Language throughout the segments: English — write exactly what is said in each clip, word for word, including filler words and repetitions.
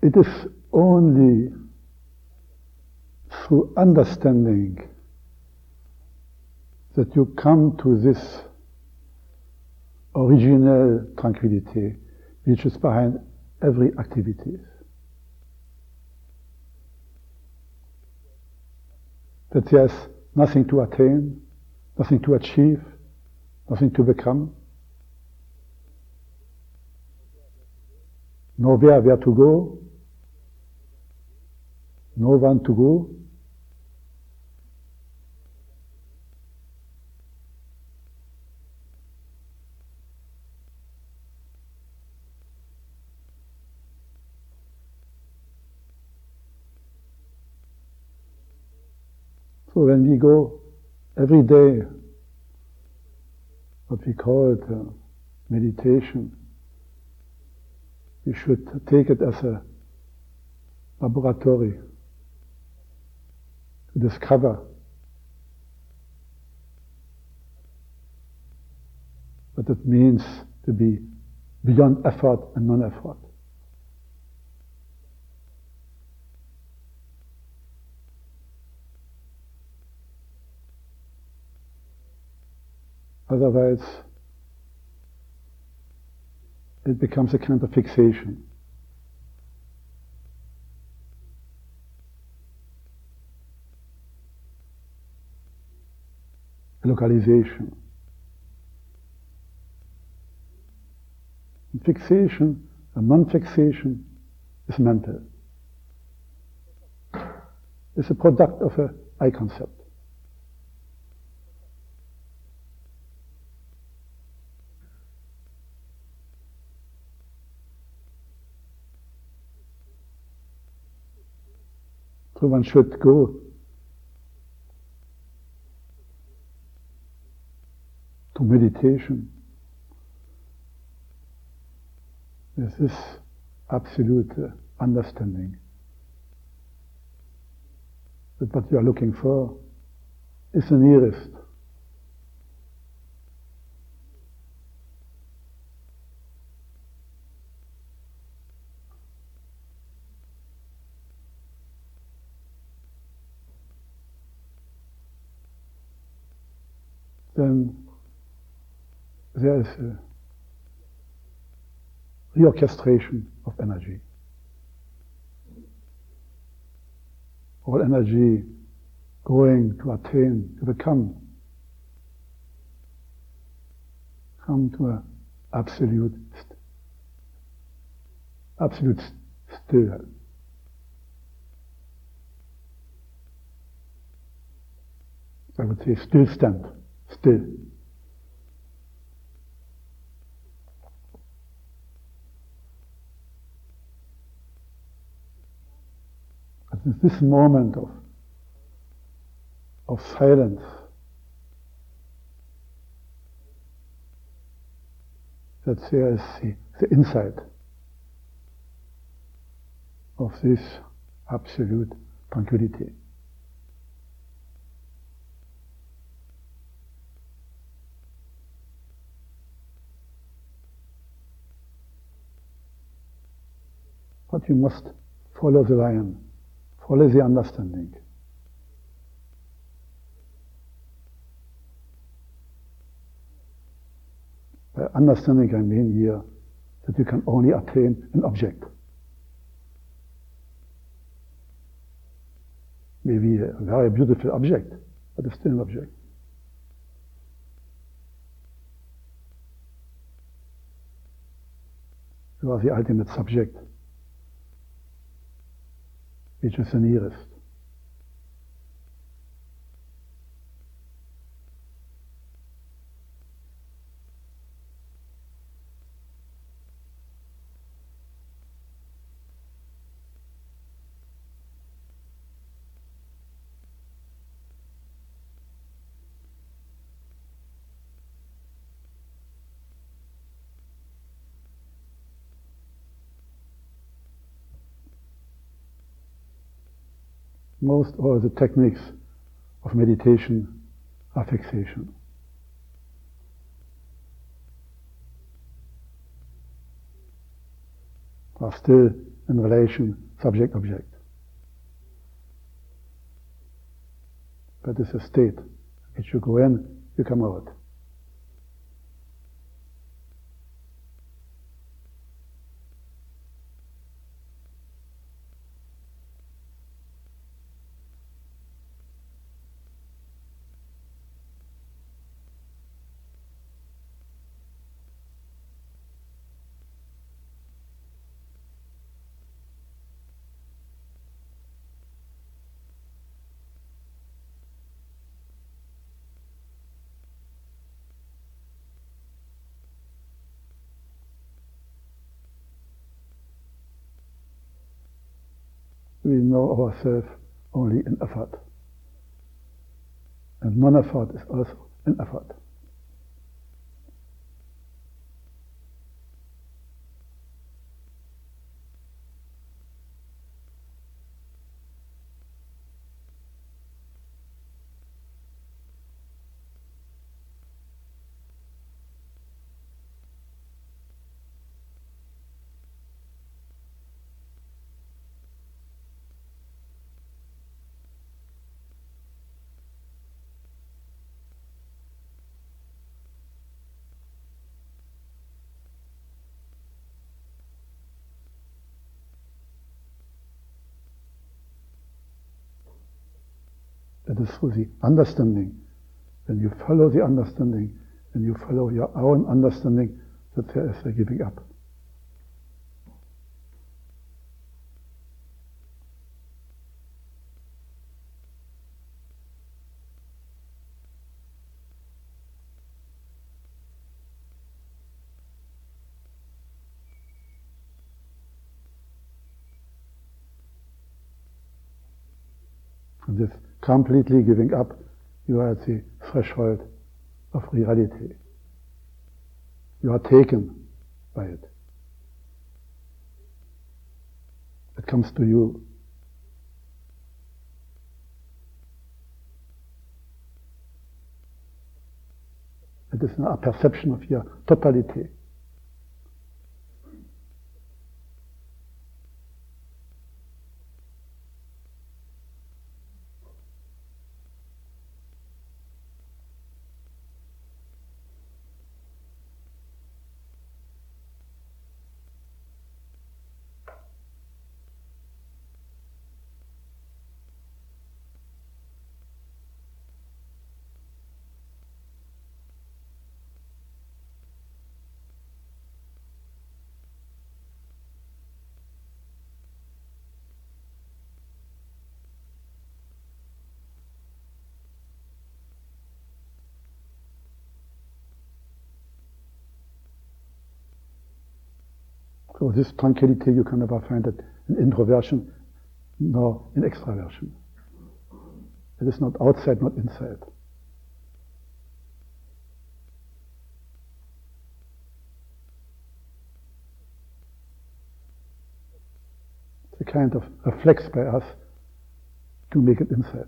It is only through understanding that you come to this original tranquility which is behind every activity. That there's nothing to attain, nothing to achieve, nothing to become, nowhere where to go, no one to go. So when we go every day, what we call it uh, meditation, we should take it as a laboratory to discover what it means to be beyond effort and non-effort. Otherwise, it becomes a kind of fixation. A localization. And fixation and non-fixation is mental. It's a product of an I concept. So one should go to meditation with this absolute uh, understanding that what you are looking for is the nearest. Then there is a reorchestration of energy. All energy going to attain, to become, come to an absolute, absolute stillness. I would say still stand. Still. It's this moment of, of silence that there is the, the insight of this absolute tranquility. But you must follow the lion, follow the understanding. By understanding I mean here that you can only attain an object. Maybe a very beautiful object, but it's still an object. You are the ultimate subject, which is the nearest. Most all the techniques of meditation are fixation. Are still in relation subject-object. But it's a state. As you go in, you come out. We know ourselves only in effort. And non-effort is also an effort. It is through the understanding, when you follow the understanding, when you follow your own understanding, that there is a giving up. And this completely giving up, you are at the threshold of reality. You are taken by it. It comes to you. It is a perception of your totality. So this tranquility, you can never find it in introversion nor in extraversion. It is not outside, not inside. It's a kind of reflex by us to make it inside.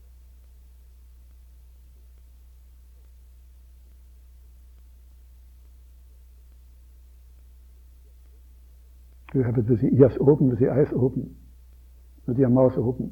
You have it with the ears open, with the eyes open, with your mouth open.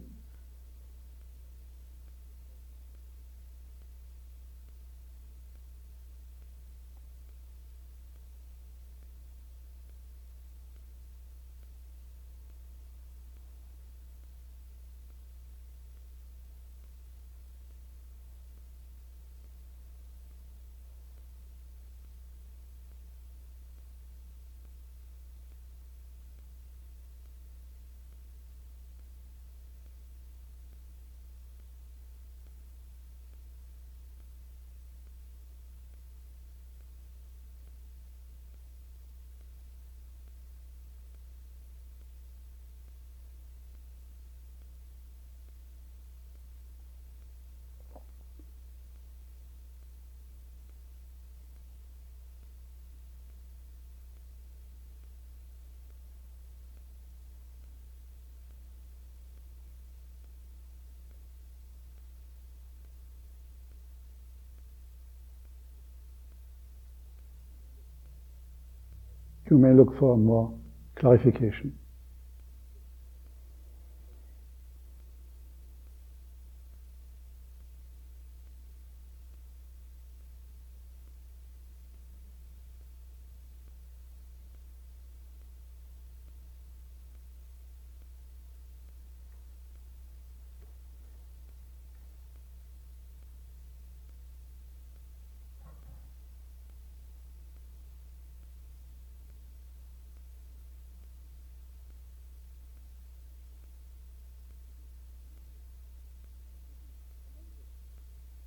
You may look for more clarification.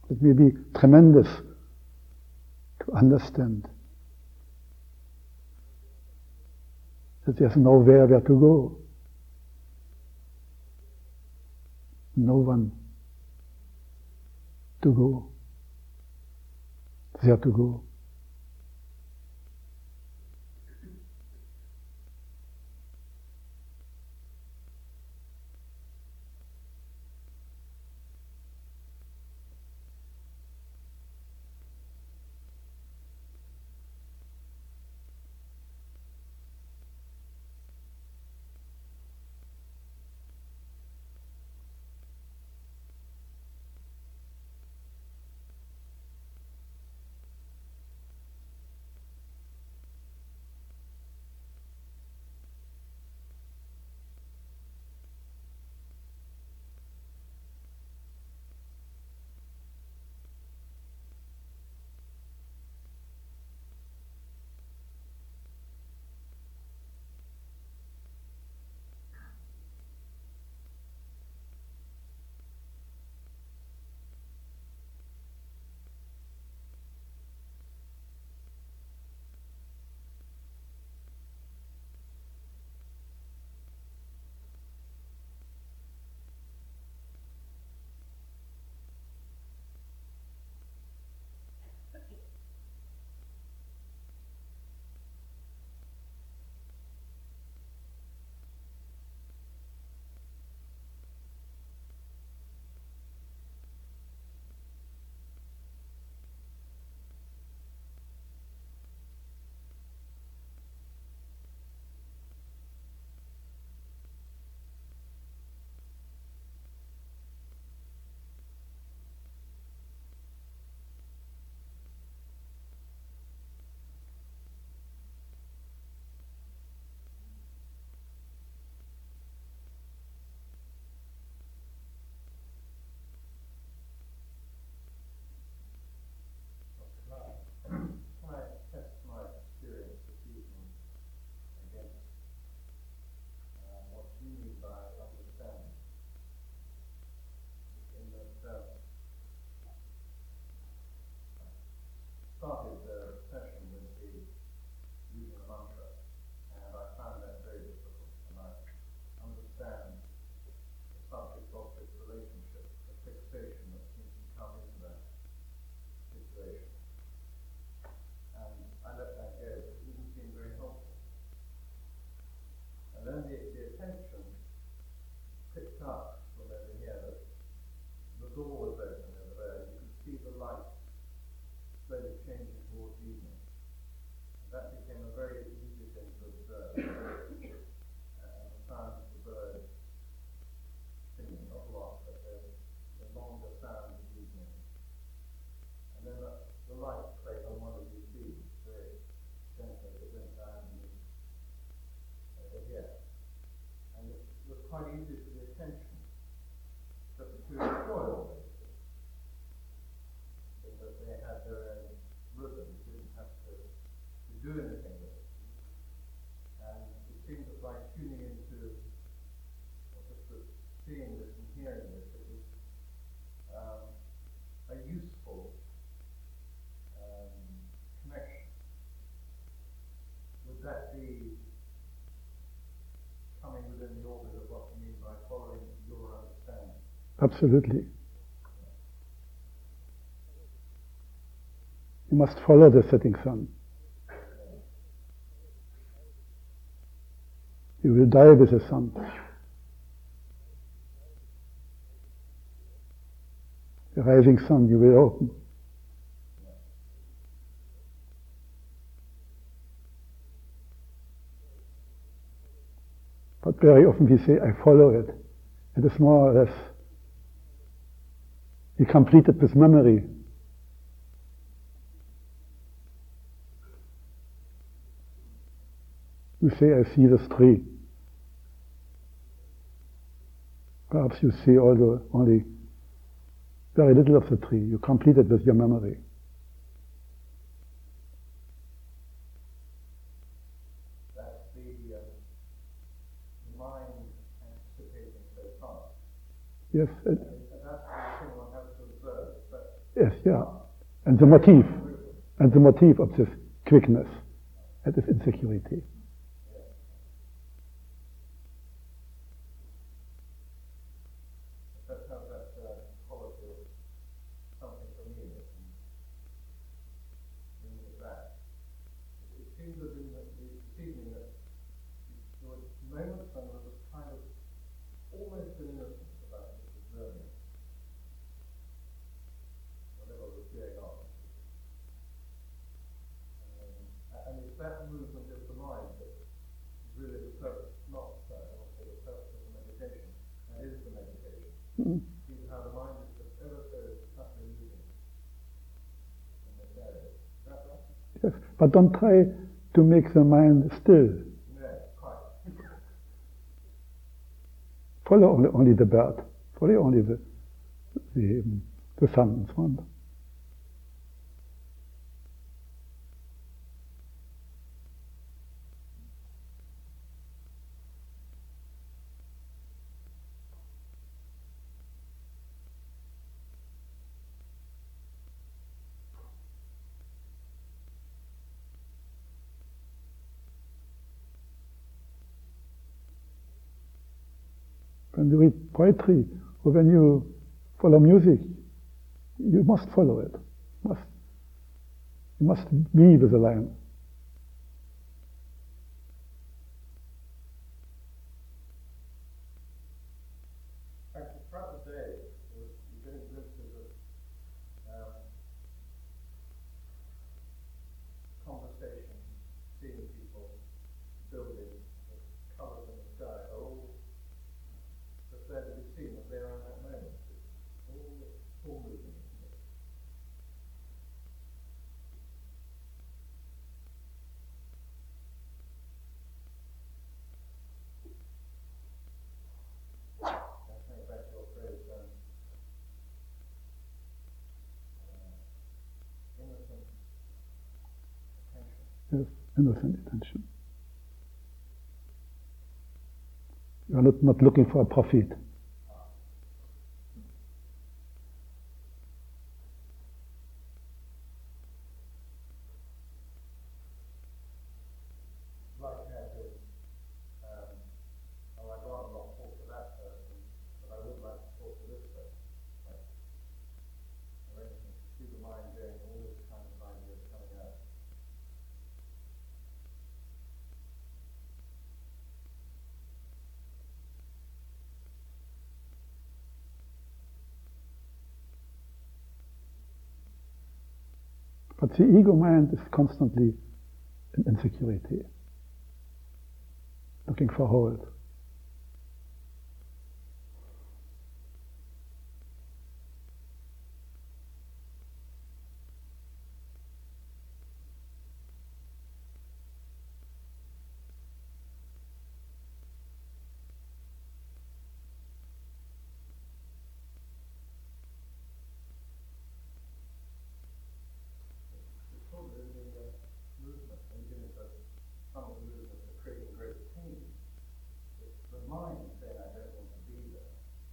It may be tremendous to understand that there's nowhere where to go. No one to go. There to go. Started the session with the using a mantra, and I found that very difficult. And I understand the subject-object relationship, the fixation that seems to come into that situation. And I let that go. It didn't seem very helpful. And then the, the attention picked up from over here that the door was open over there. You could see the light slowly changing towards evening. That became a very easy thing to observe. And the sound of the bird singing, not a lot, but the, the longer sound of evening. And then the, the light played on one of these beads, very gently. It went down and over here. And it was quite easy for the attention just to enjoy all this. That they had their own rhythm, you didn't have to, to do anything with it. And it seemed that by tuning into, or just sort of seeing this and hearing this, it was um, a useful um, connection. Would that be coming within the orbit of what you mean by following your understanding? Absolutely. You must follow the setting sun. You will die with the sun. The rising sun you will open. But very often we say, I follow it. It is more or less, we complete it with memory. You say, I see this tree. Perhaps you see all the, only very little of the tree. You complete it with your memory. That's the, uh, the mind anticipating so far. Yes. It, and that's the thing one has to observe. But Yes, yeah. And the motif, and the motif of this quickness, and this insecurity. That's how that uh, quality of something familiar and bringing it back. It seems that in the, this evening that there were moments when there was kind of almost an innocence about this observing whatever was going on. Um, and it's that movement of the mind that is really the purpose, not uh, I won't say the purpose of the meditation, that is the meditation. Mm. See how the mind is just ever so subtly moving in this area. Is that right? Yes, but don't try to make the mind still. No, quite. Follow only, only the bird. Follow only the the, the sun and so on. When you read poetry or when you follow music, you must follow it. You must, you must be with the line. Actually, throughout the day, you're getting glimpses of um, conversations, seeing people, buildings, the colours in the sky are all just there to be seen as they are in that moment. It's all, all moving, isn't it? I think back to your phrase, um, uh, innocent attention. Yes, innocent attention. You are not, not looking for a profit. Like how to, um, oh, I'd rather not talk to that person, but I would like to talk to this person. Like, arrangement, see the mind going, all these kind of ideas coming out. But the ego mind is constantly in insecurity, looking for hold. It's sort of in the uh, movement, and even if the, some of the movements are creating great pain, it's the mind saying, I don't want to be there.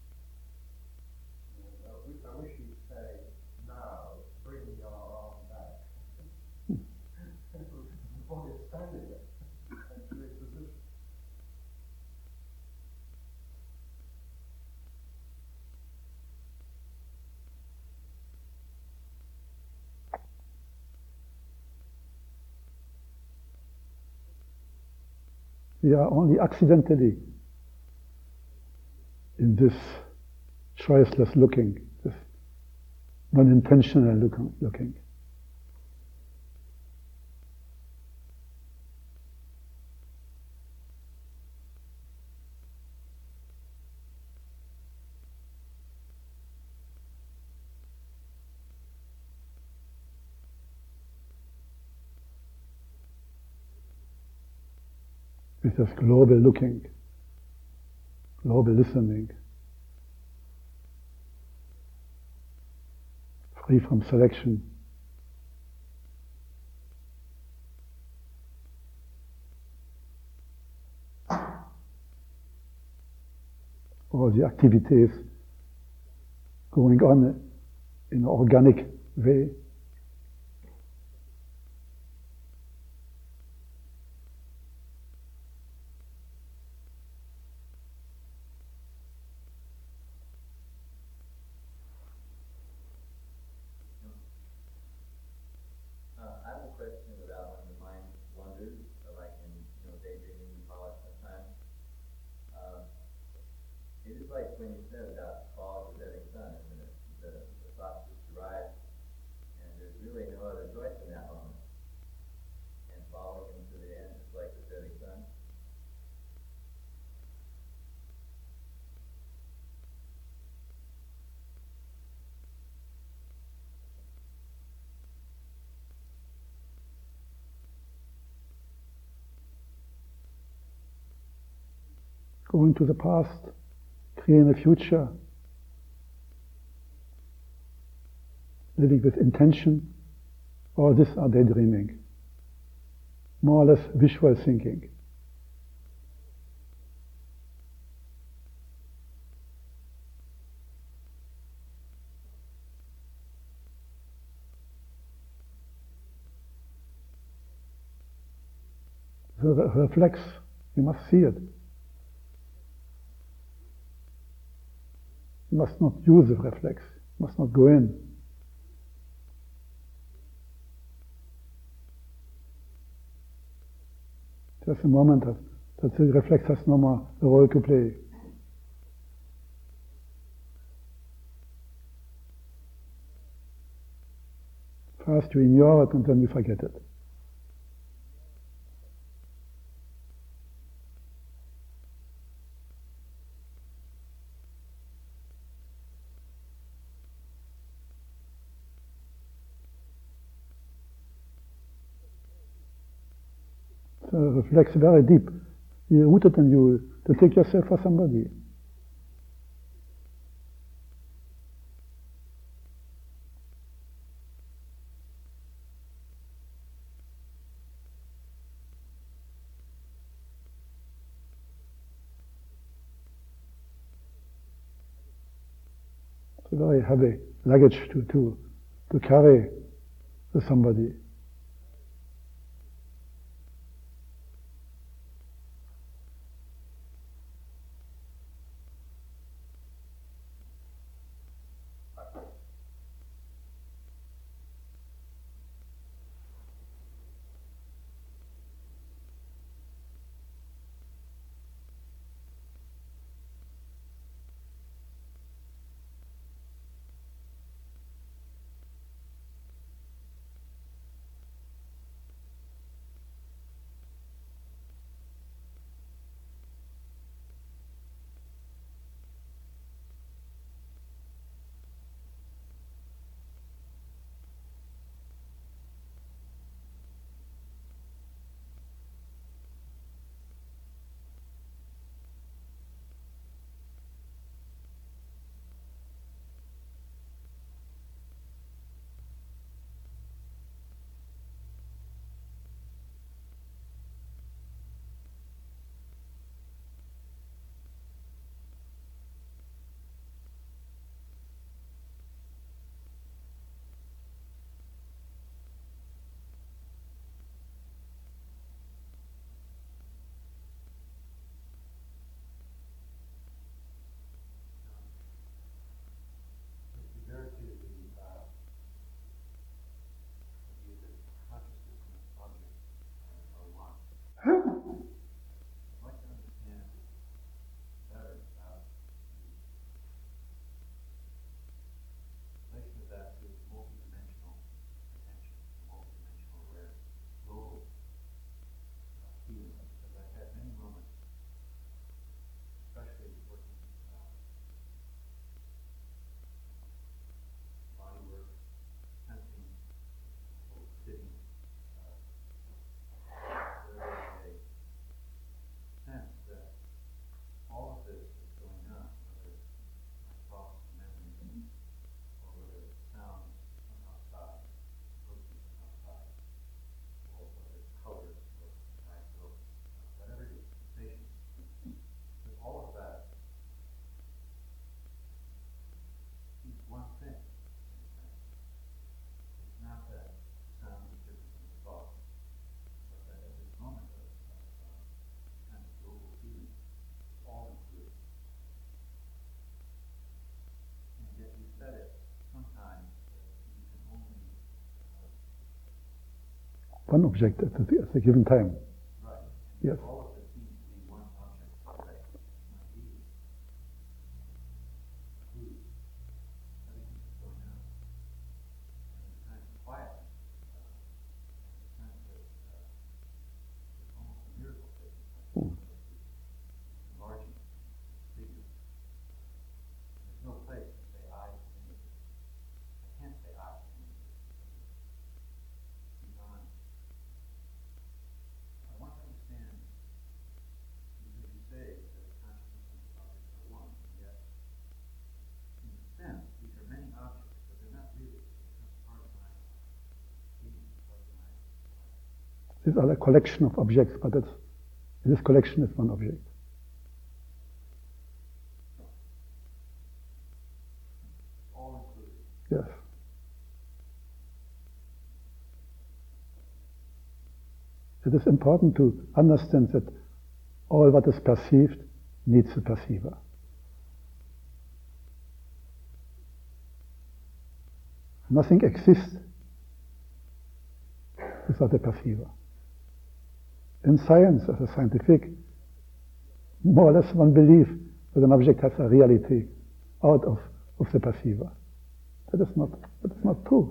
You know, I, wish, I wish you'd say, now, bring your arm back. The body is standing there, actually in position. We are only accidentally in this choiceless looking, this non-intentional look- looking. With this global looking, global listening, free from selection. All the activities going on in an organic way. Going to the past, creating a future, living with intention, all this are daydreaming, more or less visual thinking. The re- reflex, you must see it. You must not use the reflex, you must not go in. Just a moment that, that the reflex has no more a role to play. First you ignore it and then you forget it. So reflex very deep. You rooted in you to take yourself for somebody. It's a very heavy luggage to, to, to carry to somebody. one object at a, at a given time. Right. Yes. All of it seems to be one object, right? Might be. Who's everything's going on. And in times of quiet, uh, in times that uh, there's almost a miracle taking place. Mm. Enlarging figure. There's no place to say I to any of this. I can't say I to any of this. Beyond. I want to understand, because you say that consciousness and objects are one, and yet, in a sense, these are many objects, but they're not really. They're part of my being, part of my life. These are a collection of objects, but it's, this collection is one object. All included. Yes. It is important to understand that all what is perceived needs a perceiver. Nothing exists without a perceiver. In science, as a scientific, more or less one believes that an object has a reality out of, of the perceiver. That is not, that is not true.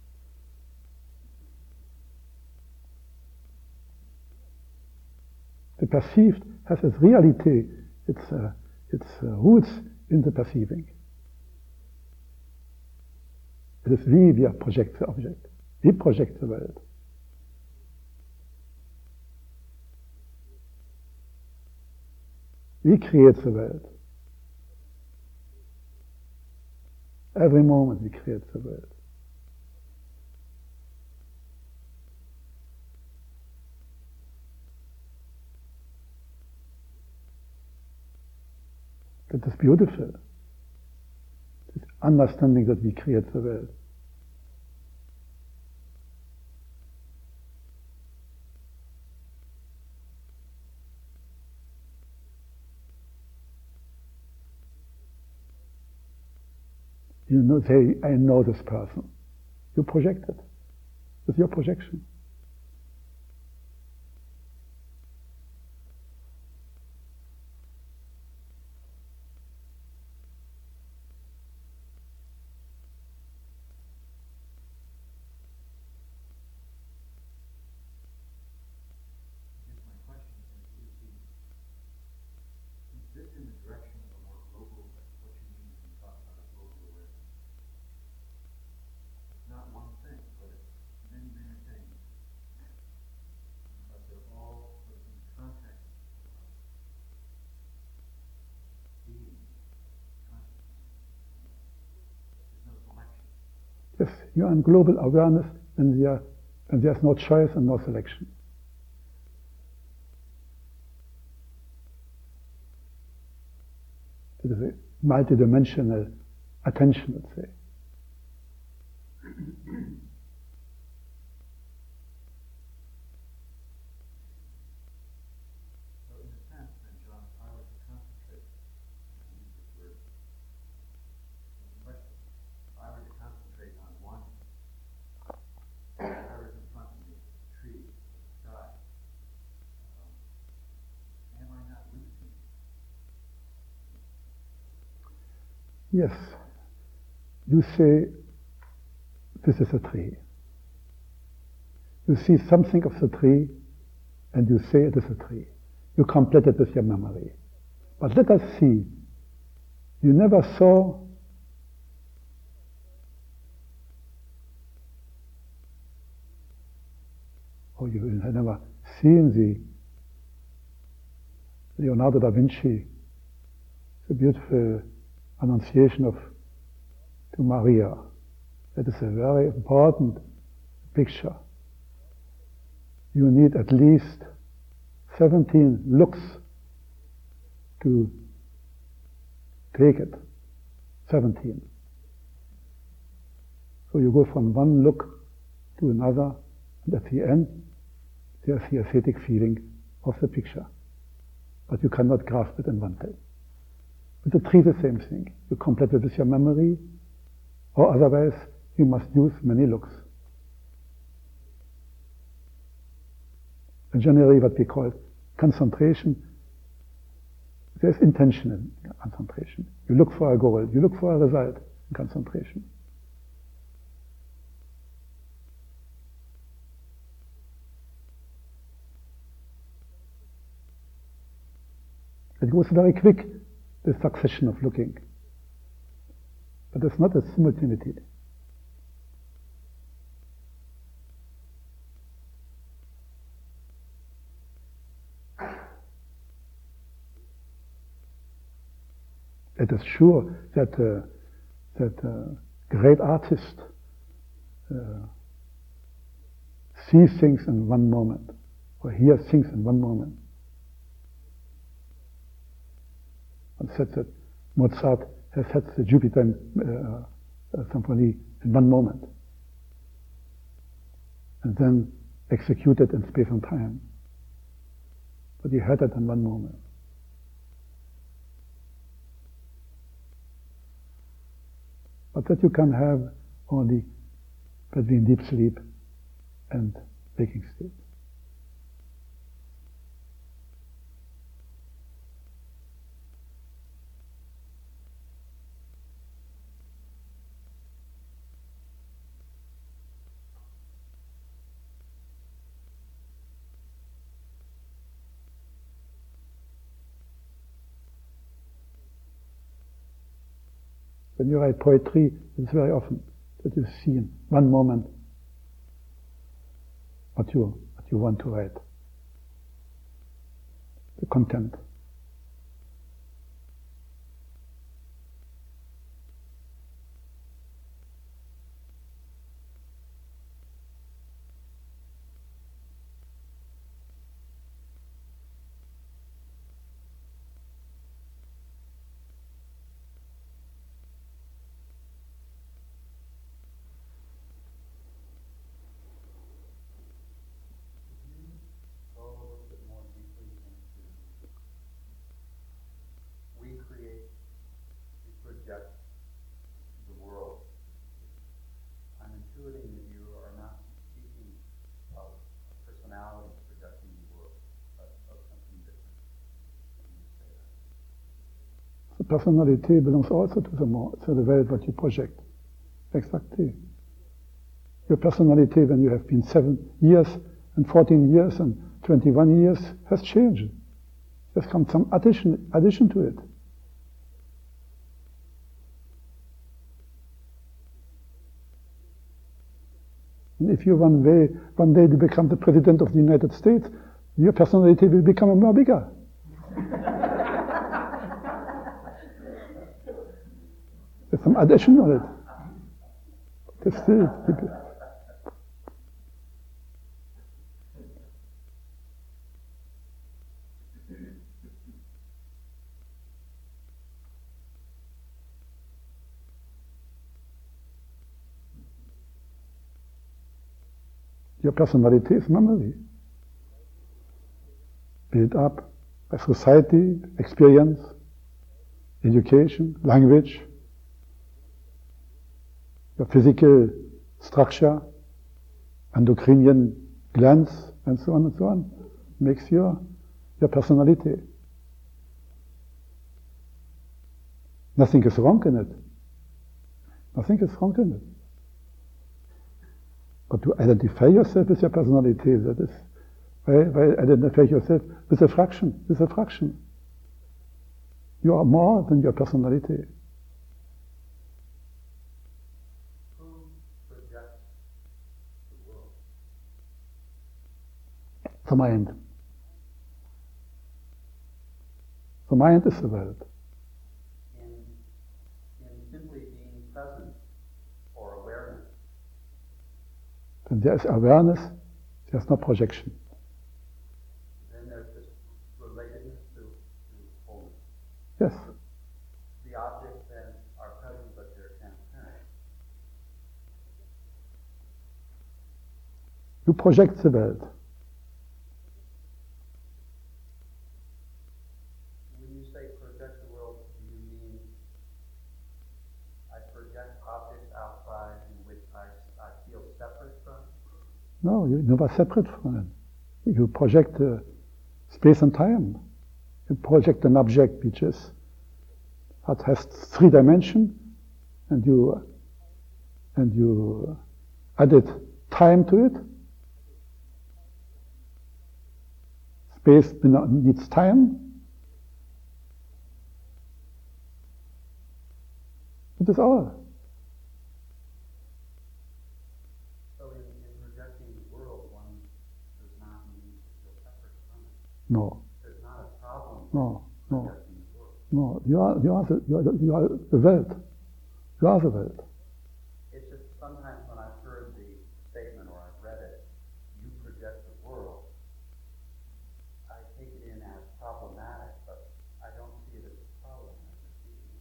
The perceived has its reality, its, uh, its uh, roots in the perceiving. It is we, we project the object. We project the world. We create the world. Every moment we create the world. That is beautiful. This understanding that we create the world. You know, say, I know this person. You project it. It's your projection. Yes, you are in global awareness and, are, and there's no choice and no selection. It is a multidimensional attention, let's say. Yes, you say, this is a tree. You see something of the tree, and you say it is a tree. You complete it with your memory. But let us see, you never saw or you have never seen the Leonardo da Vinci, the beautiful Annunciation of to Maria. That is a very important picture. You need at least seventeen looks to take it. seventeen. So you go from one look to another, and at the end, there's the aesthetic feeling of the picture. But you cannot grasp it in one day. With the tree, the same thing. You complete it with your memory, or otherwise you must use many looks. and generally what we call concentration. There's intention in concentration. You look for a goal, you look for a result in concentration. It goes very quick, the succession of looking. But it's not a simultaneity. It is sure that uh, that uh, great artist uh, sees things in one moment, or hears things in one moment. One said that Mozart has had the Jupiter uh, uh, symphony in one moment, and then executed in space and time. But he had it in one moment. But that you can have only between deep sleep and waking state. When you write poetry, it's very often that you see in one moment what you, what you want to write, the content. The world. I'm intuiting that you are not speaking of personality projecting the world, but of something different when you say that. The personality belongs also to the, to the world that you project. Exactly. Your personality, when you have been seven years and fourteen years and twenty-one years, has changed. There's come some addition, addition to it. And if you one day, one day become the President of the United States, your personality will become more bigger. There's some addition on it. There's still people. Your personality is memory, built up by society, experience, education, language, your physical structure, endocrinian glands, and so on and so on, makes your, your personality. Nothing is wrong in it. Nothing is wrong in it. But to identify yourself with your personality, that is, why, why identify yourself with a fraction, with a fraction. You are more than your personality. Who projects the world? The mind. The mind is the world. In, in simply being present or awareness. When there is awareness, there's no projection. Then there's this relatedness to, to wholeness. Yes. The objects then are present, but they're transparent. You project the world. When you say project the world, do you mean I project objects outside in which I, I feel separate from? No, you're never separate from it. you project uh, space and time. You project an object which is that has three dimensions, and you and you added time to it. Space needs time. It is all. So in, in rejecting the world, one does not need to feel separate from it. No. There's not a problem No. No. with rejecting the world. No. You are. You are the. You are the, you are the Welt. You are the Welt. It's just sometimes when I've heard the statement or I've read it, you project the world, I take it in as problematic, but I don't see it as a problem as a teaching.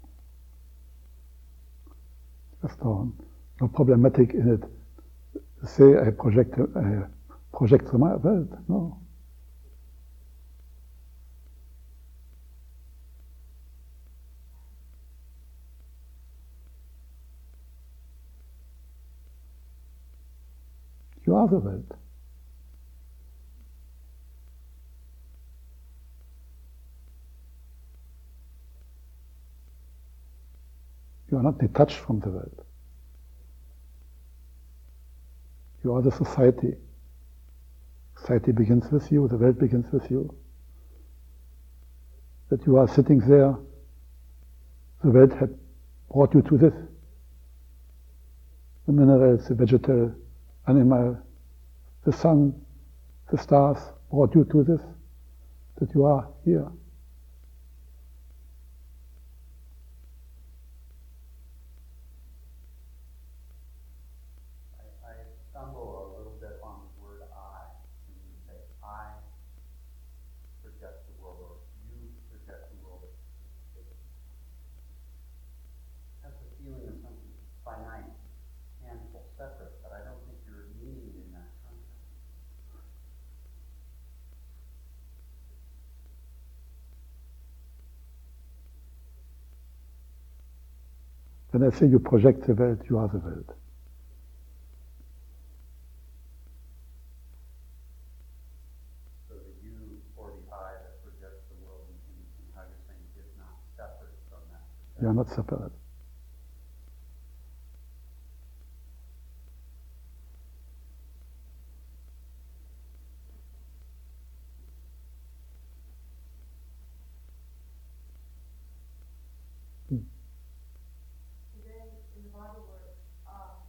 That's no, no problematic in it. Say I project I project my Welt. No. You are the Welt. You are not detached from the world. You are the society. Society begins with you, the world begins with you. That you are sitting there, the world had brought you to this. The minerals, the vegetal, animal, the sun, the stars brought you to this, that you are here. Stumble a little bit on the word I, when you say I project the world or you project the world. It has the feeling of something finite, tangible, separate, but I don't think you're meaning it in that context. When I say you project the world, you are the world. You are not separate. Hmm. Today in the body work, um,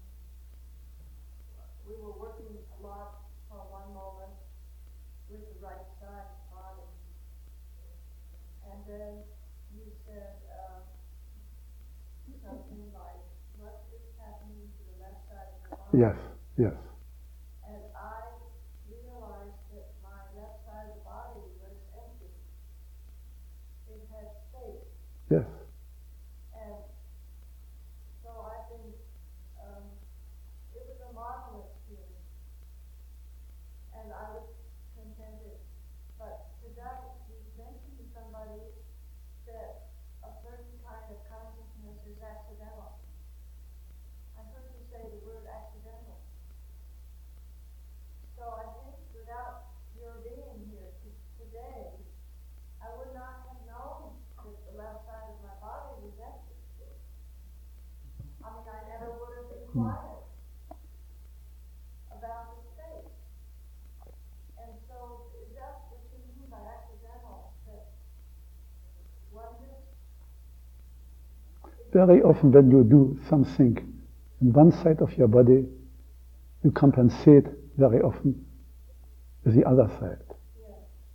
we were working a lot for one moment with the right side of the body, and then you said. Um, Something like, what is happening to the left side of the body? Yes, yes. And I realized that my left side of the body was empty. It had space. Yes. And so I've been, um, it was a marvelous feeling. And I was contented. But today, you mentioned to somebody that a certain kind of consciousness is accidental. I heard you say the word accidental. So I think without your being here t- today, I would not have known that the left side of my body was empty. I mean, I never would have inquired about the space. And so is that what you mean by accidental? That one just Very often when you do something in one side of your body, you compensate very often with the other side. Yeah.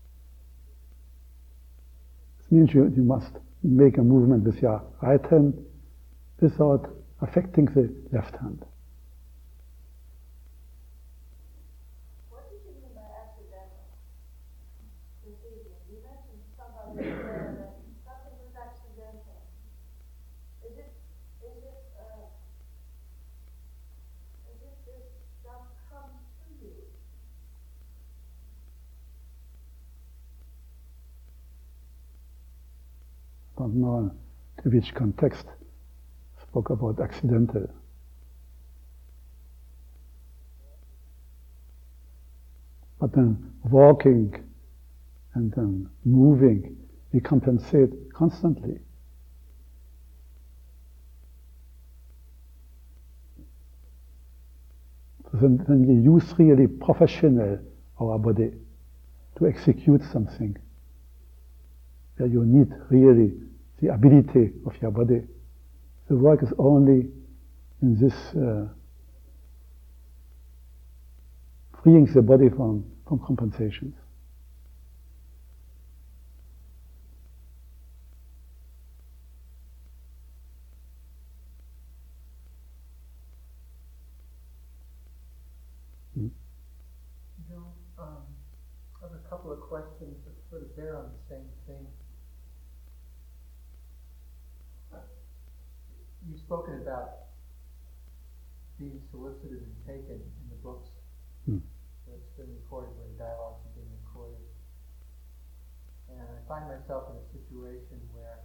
This means you, you must make a movement with your right hand without affecting the left hand. What did you mean by accidental? This evening, you mentioned somebody there that something was accidental. Is it, is it, uh, as if this stuff comes to you? I don't know to which context spoke about accidental. But then walking and then moving, we compensate constantly. So then, then we use really professional our body to execute something where you need really the ability of your body. The work is only in this uh, freeing the body from, from compensations. You know, um, I have a couple of questions that sort of bear on the same thing. You've spoken about being solicited and taken in the books Mm. that's been recorded, where the dialogues have been recorded. And I find myself in a situation where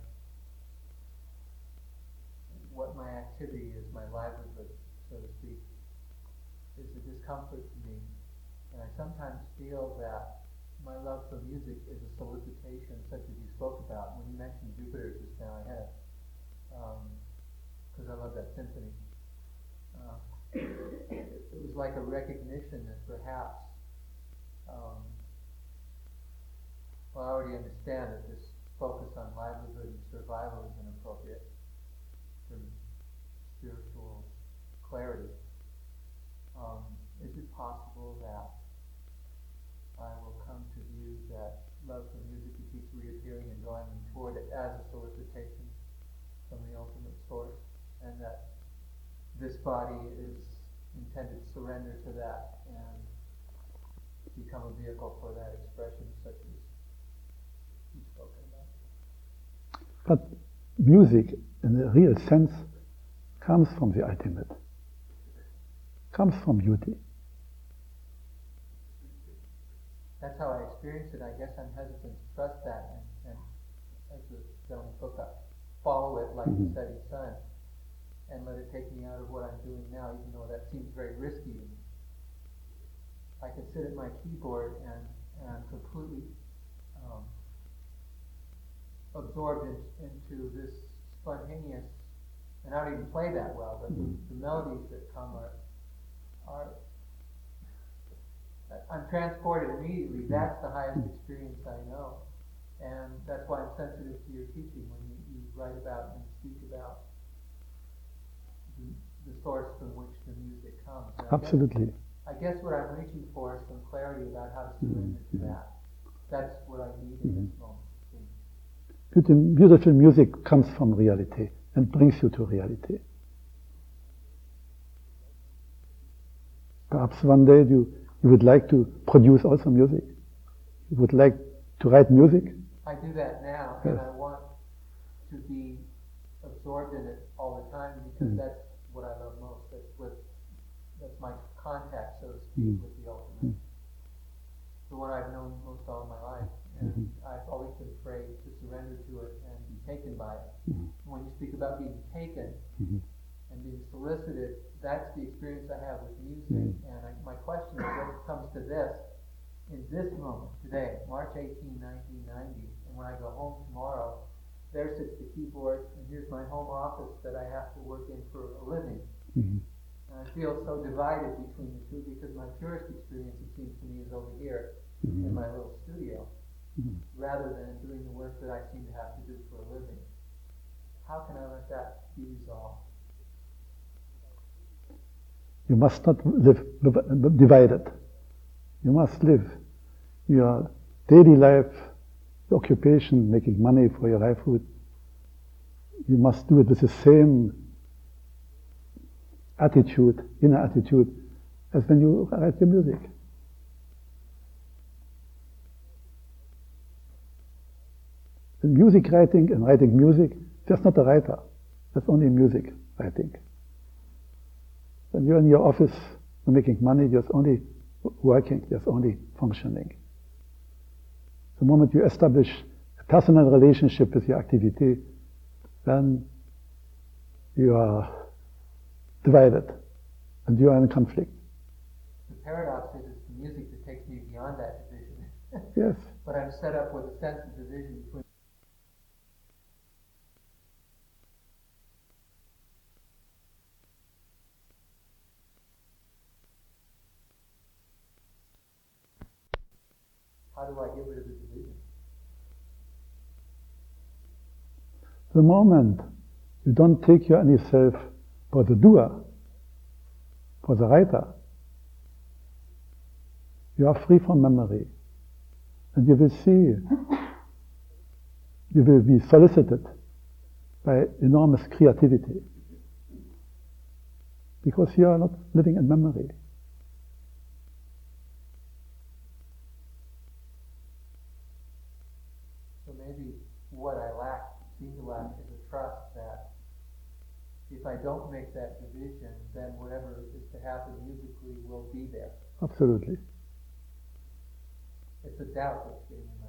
what my activity is, my livelihood, so to speak, is a discomfort to me. And I sometimes feel that my love for music is a solicitation, such as you spoke about. When you mentioned Jupiter just now, I had, because um, I love that symphony. Uh, it was like a recognition that perhaps, um, well, I already understand that this focus on livelihood and survival is inappropriate for spiritual clarity. Um, is it possible that I will come to view that love for music that keeps reappearing and drawing me toward it as a solicitation from the ultimate source, and that this body is intended to surrender to that and become a vehicle for that expression, such as you've spoken about? But music, in the real sense, comes from the ultimate, comes from beauty. That's how I experience it. I guess I'm hesitant to trust that, and, and as the gentleman spoke about, follow it like Mm-hmm. the setting sun, and let it take me out of what I'm doing now, even though that seems very risky to me. I can sit at my keyboard and, and completely um, absorbed in, into this spontaneous, and I don't even play that well, but Mm-hmm. the, the melodies that come are, are, I'm transported immediately. That's the highest experience I know. And that's why I'm sensitive to your teaching when you, you write about and speak about the, the source from which the music comes. And I Absolutely. Guess, I guess what I'm reaching for is some clarity about how to surrender Mm-hmm. to that. That's what I need in Mm-hmm. this moment. Beauty, beautiful music comes from reality and brings you to reality. Perhaps one day you, you would like to produce also music. You would like to write music. I do that now, Yes. and I want to be absorbed in it all the time because Mm. that's what I love most. That's what that's my contact, so to speak, Mm. with the ultimate. Mm. The one I've known most all of my life, and Mhm. I've always been afraid to surrender to it and be taken by it. Mhm. When you speak about being taken Mhm. and being solicited, that's the experience I have with music. Mm. And I, my question is, when it comes to this, in this moment today, March eighteenth, nineteen ninety, and when I go home tomorrow, there sits the keyboard, and here's my home office that I have to work in for a living. Mhm. And I feel so divided between the two because my purest experience, it seems to me, is over here in Mhm. my little studio, Mhm. rather than doing the work that I seem to have to do for a living. How can I let that be resolved? You must not live divided. You must live your daily life, your occupation, making money for your livelihood. You must do it with the same attitude, inner attitude, as when you write your music. In music writing and writing music, there's not a writer. There's only music writing. When you're in your office, you're making money, you're only working, you're only functioning. The moment you establish a personal relationship with your activity, then you are divided and you are in conflict. The paradox is it's the music that takes me beyond that division. Yes. But I'm set up with a sense of division between. How do I get rid of the division? The moment you don't take your any self for the doer, for the writer, you are free from memory. And you will see, you will be solicited by enormous creativity. Because you are not living in memory. So maybe what I lack, seem to lack, is a trust that if I don't make that division, then whatever is to happen musically will be there. Absolutely. It's a doubt that's getting in my